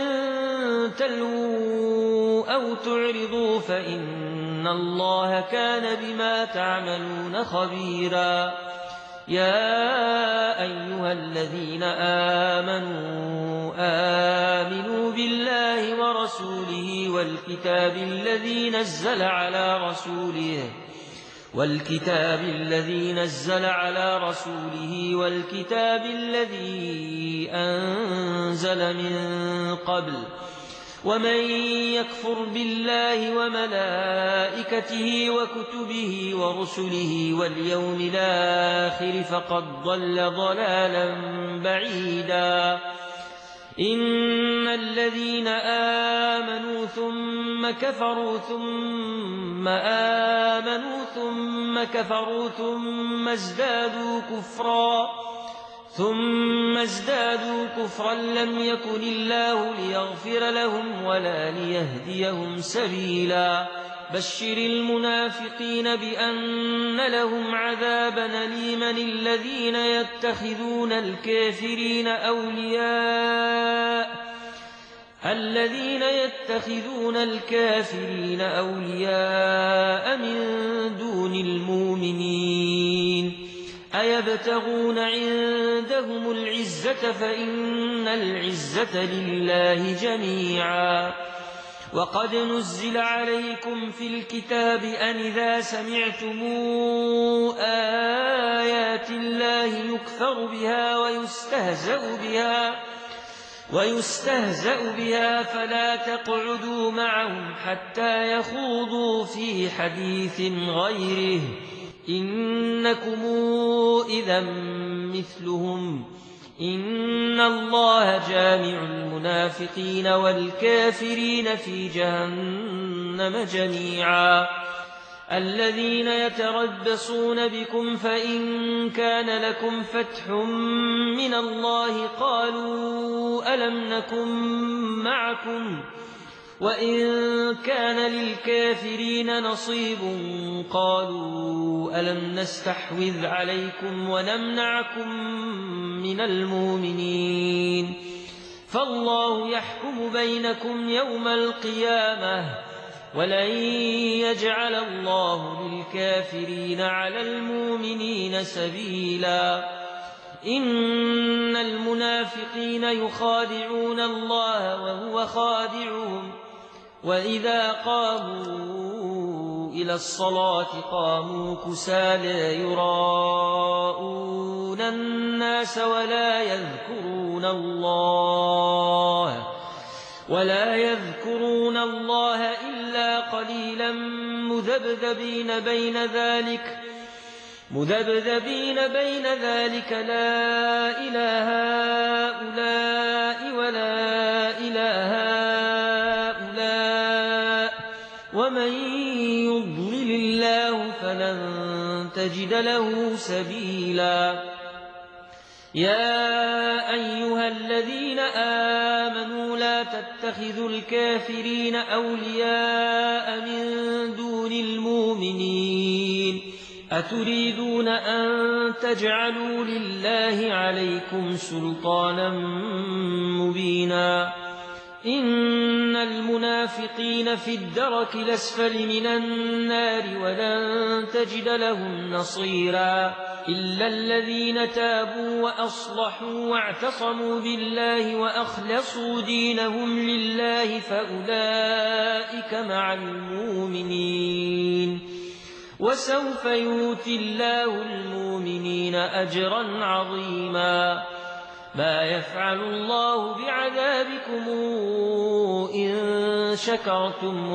تلووا أو تعرضوا فإن الله كان بما تعملون خبيرا. يا أيها الذين آمنوا آمنوا بالله ورسوله والكتاب الذي نزل على رسوله والكتاب الذي نزل على رسوله والكتاب الذي أنزل من قبل. ومن يكفر بالله وملائكته وكتبه ورسله واليوم الآخر فقد ضل ضلالا بعيدا. إن الذين آمنوا ثم كفروا ثم آمنوا ثم كفروا ثم ازدادوا كفرا ثم ازدادوا كفرا لم يكن الله ليغفر لهم ولا ليهديهم سبيلا. بشر المنافقين بأن لهم عذابا أليما الذين يتخذون الكافرين أولياء الذين يتخذون الكافرين أولياء من دون المؤمنين. أيبتغون عندهم العزة فإن العزة لله جميعا. وقد نزل عليكم في الكتاب أن إذا سمعتم آيات الله يكفر بها ويستهزأ بها ويستهزأ بها فلا تقعدوا معهم حتى يخوضوا في حديث غيره إنكم إذا مثلهم. إن الله جامع المنافقين والكافرين في جهنم جميعا. الذين يتربصون بكم فإن كان لكم فتح من الله قالوا ألم نكن معكم وإن كان للكافرين نصيب قالوا ألم نستحوذ عليكم ونمنعكم من المؤمنين فالله يحكم بينكم يوم القيامة ولن يجعل الله للكافرين على المؤمنين سبيلا. إن المنافقين يخادعون الله وهو خادعهم وإذا قاموا إلى الصلاة قاموا كسالى يراءون الناس ولا يذكرون الله ولا يذكرون الله إلا قليلا مذبذبين بين ذلك مذبذبين بين ذلك لا إله هؤلاء ولا إله هؤلاء ومن يضلل الله فلن تجد له سبيلا. يا أيها الذين آمنوا لا تتخذوا الكافرين أولياء من دون المؤمنين أتريدون أن تجعلوا لله عليكم سلطانا مبينا. إن المنافقين في الدرك الأسفل من النار ولن تجد لهم نصيرا إلا الذين تابوا وأصلحوا واعتصموا بالله وأخلصوا دينهم لله فأولئك مع المؤمنين وسوف يؤتي الله المؤمنين أجرا عظيما. ما يفعل الله بعذابكم إن شكرتم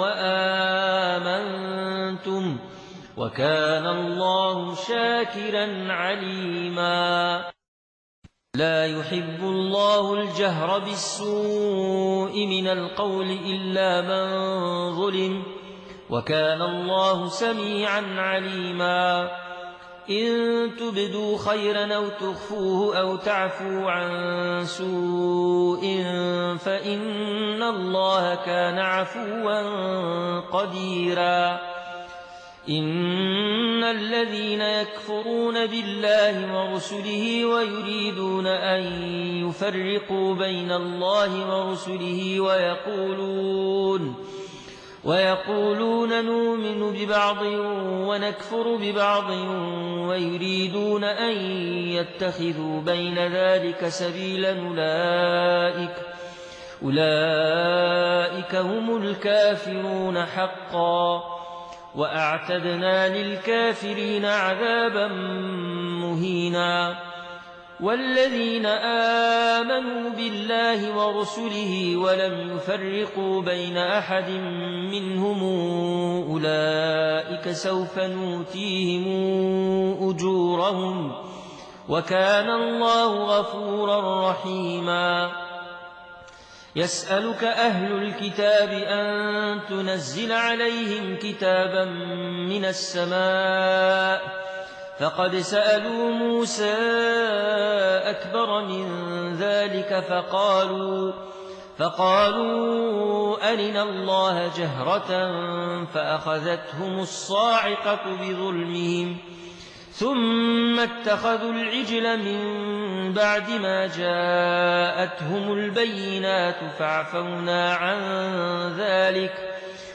وآمنتم وكان الله شاكرا عليما. لا يحب الله الجهر بالسوء من القول إلا من ظلم وكان الله سميعا عليما. إن تبدوا خيرا أو تخفوه أو تعفوا عن سوء فإن الله كان عفوا قديرا. إن الذين يكفرون بالله ورسله ويريدون أن يفرقوا بين الله ورسله ويقولون ويقولون نؤمن ببعض ونكفر ببعض ويريدون أن يتخذوا بين ذلك سبيلا أولئك, أولئك هم الكافرون حقا وأعتدنا للكافرين عذابا مهينا. والذين آمنوا بالله ورسله ولم يفرقوا بين أحد منهم أولئك سوف نؤتيهم أجورهم وكان الله غفورا رحيما. يسألك أهل الكتاب أن تنزل عليهم كتابا من السماء فقد سألوا موسى أكبر من ذلك فقالوا, فقالوا أرنا الله جهرة فأخذتهم الصاعقة بظلمهم ثم اتخذوا العجل من بعد ما جاءتهم البينات فعفونا عن ذلك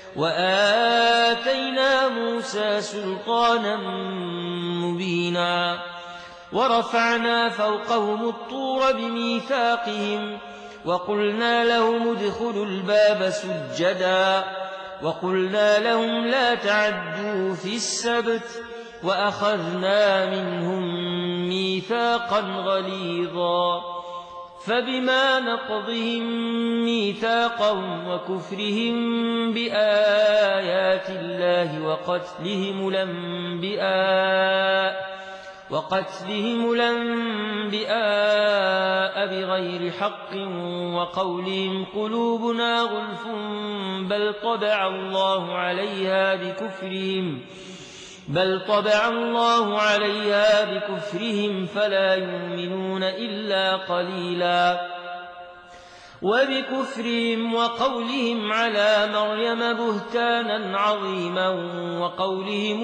وآتينا موسى سلطانا مبينا. ورفعنا فوقهم الطور بميثاقهم وقلنا لهم ادخلوا الباب سجدا وقلنا لهم لا تعدوا في السبت وأخذنا منهم ميثاقا غليظا. فبما نقضهم ميثاقهم وكفرهم بآيات الله وقتلهم الأنبياء وقتلهم الأنبياء بغير حق وقولهم قلوبنا غلف بل طبع الله عليها بكفرهم بل طبع الله عليها بكفرهم فلا يؤمنون إلا قليلا. وبكفرهم وقولهم على مريم بهتانا عظيما وقولهم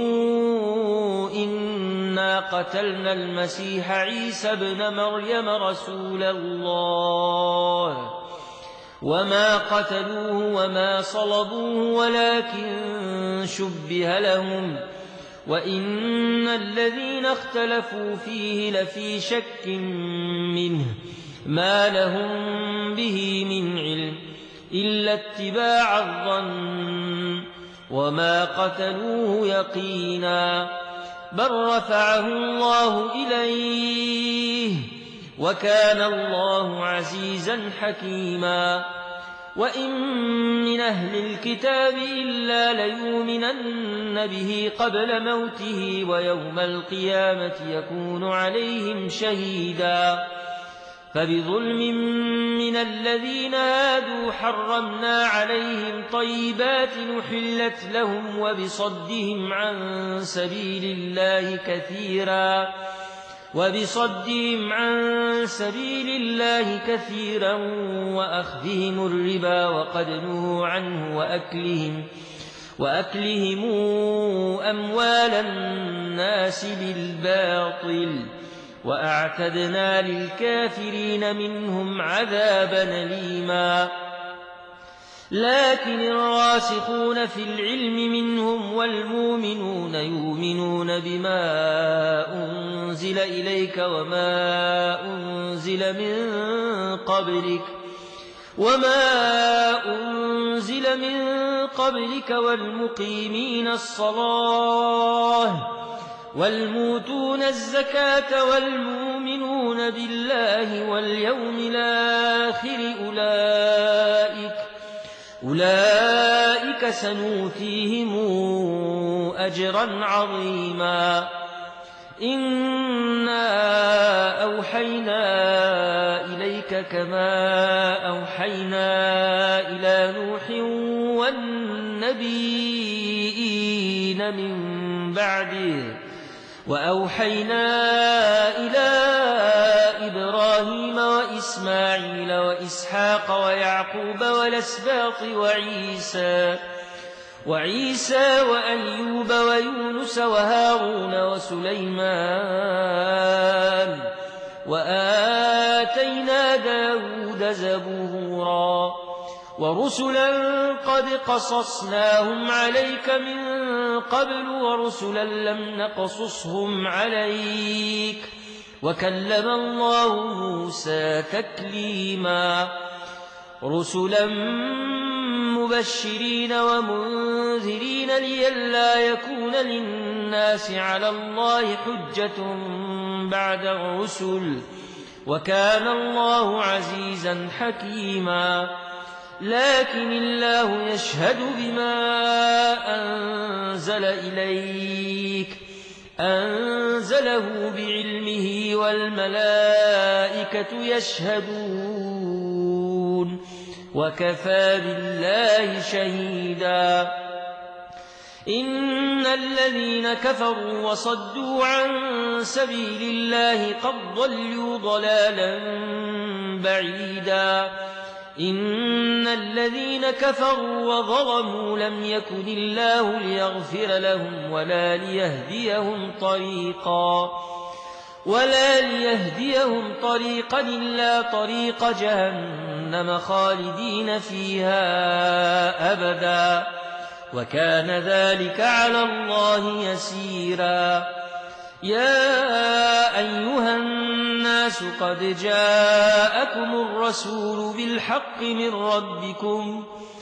إنا قتلنا المسيح عيسى ابن مريم رسول الله وما قتلوه وما صلبوه ولكن شبه لهم وإن الذين اختلفوا فيه لفي شك منه ما لهم به من علم إلا اتباع الظن وما قتلوه يقينا بل رفعه الله إليه وكان الله عزيزا حكيما. وإن من أهل الكتاب إلا ليؤمنن به قبل موته ويوم القيامة يكون عليهم شهيدا. فبظلم من الذين هادوا حرمنا عليهم طيبات نحلت لهم وبصدهم عن سبيل الله كثيرا وبصدهم عن سبيل الله كثيرا وأخذهم الربا وقد نهوا عنه وأكلهم, وأكلهم أموال الناس بالباطل وأعتدنا للكافرين منهم عذابا أليما. لكن الراسخون في العلم منهم والمؤمنون يؤمنون بما أنزل إليك وما أنزل من قبلك وما أنزل من قبلك والمقيمين الصلاة والموتون الزكاة والمؤمنون بالله واليوم الآخر أولئك أولئك سنؤتيهم أجرا عظيما. إنا أوحينا إليك كما أوحينا إلى نوح والنبيين من بعده وأوحينا إلى إبراهيم وإسماعيل وإسحاق ويعقوب والأسباط وعيسى وعيسى وأيوب ويونس وهارون وسليمان وآتينا داود زبورا ورسلا قد قصصناهم عليك من قبل ورسلا لم نقصصهم عليك وكلم الله موسى تكليما رسلا مبشرين ومنذرين لئلا يكون للناس على الله حجة بعد الرسل وكان الله عزيزا حكيما لكن الله يشهد بما أنزل إليك أنزله بعلمه والملائكة يشهدون وكفى بالله شهيدا إن الذين كفروا وصدوا عن سبيل الله قد ضلوا ضلالا بعيدا إن الذين كفروا وظلموا لم يكن الله ليغفر لهم ولا ليهديهم طريقا ولا ليهديهم طريقا إلا طريق جهنم خالدين فيها أبدا وكان ذلك على الله يسيرا يا أيها الناس قد جاءكم الرسول بالحق من ربكم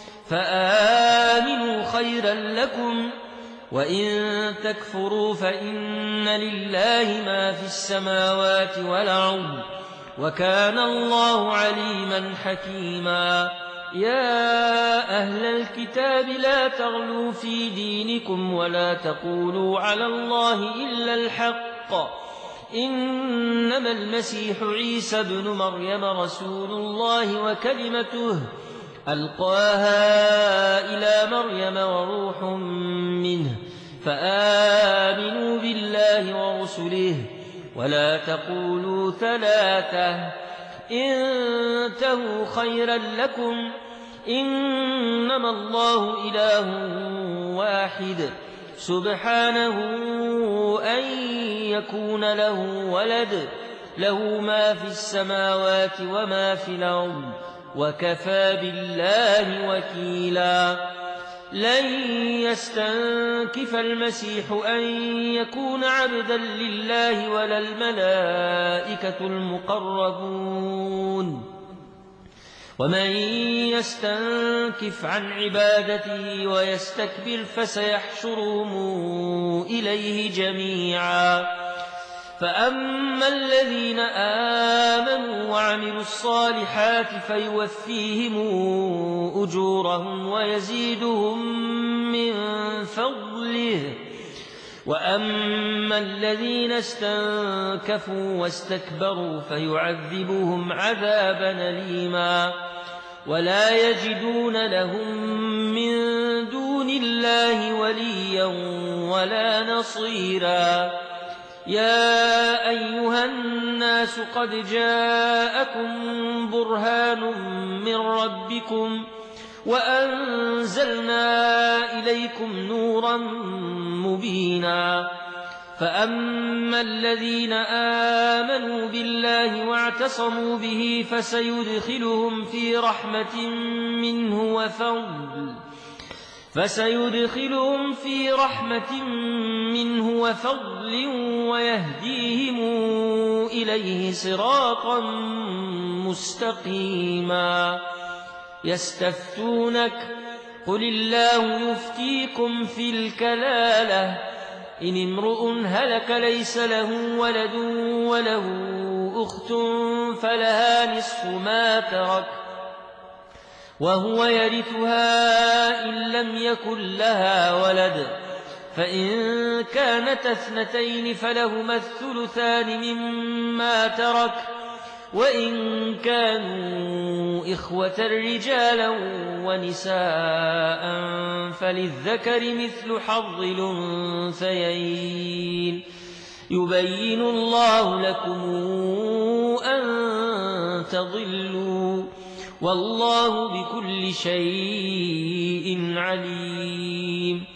فآمنوا خيرا لكم وإن تكفروا فإن لله ما في السماوات والأرض وكان الله عليما حكيما يا أهل الكتاب لا تغلوا في دينكم ولا تقولوا على الله إلا الحق إنما المسيح عيسى ابن مريم رسول الله وكلمته ألقاها إلى مريم وروح منه فآمنوا بالله ورسله ولا تقولوا ثلاثة انتهوا خيرا لكم إنما الله إله واحد سبحانه أن يكون له ولد له ما في السماوات وما في الأرض وكفى بالله وكيلا لن يستنكف المسيح أن يكون عبدا لله ولا الملائكة المقربون ومن يستنكف عن عبادته ويستكبر فسيحشرهم إليه جميعا فأما الذين آمنوا وعملوا الصالحات فيوفيهم أجورهم ويزيدهم من فضله وأما الذين استنكفوا واستكبروا فيعذبهم عذابا أليما ولا يجدون لهم من دون الله وليا ولا نصيرا يا أيها الناس قد جاءكم برهان من ربكم وأنزلنا إليكم نورا مبينا فأما الذين آمنوا بالله واعتصموا به فسيدخلهم في رحمة منه وفضل فسيدخلهم في رحمة منه وفضل ويهديهم إليه صراطا مستقيما يستفتونك قل الله يفتيكم في الكلالة إن امرؤ هلك ليس له ولد وله أخت فلها نصف ما ترك وهو يرثها إن لم يكن لها ولد فإن كانت اثنتين فلهما الثلثان مما ترك وإن كانوا إخوة رجالا ونساء فللذكر مثل حظ الأنثيين يبين الله لكم أن تضلوا والله بكل شيء عليم